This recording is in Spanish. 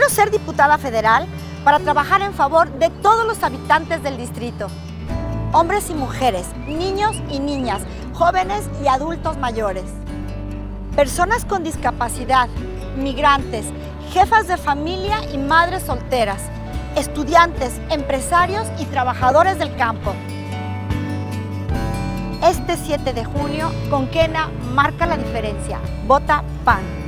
Quiero ser diputada federal para trabajar en favor de todos los habitantes del distrito. Hombres y mujeres, niños y niñas, jóvenes y adultos mayores. Personas con discapacidad, migrantes, jefas de familia y madres solteras, estudiantes, empresarios y trabajadores del campo. Este 7 de junio, Conquena marca la diferencia. Vota PAN.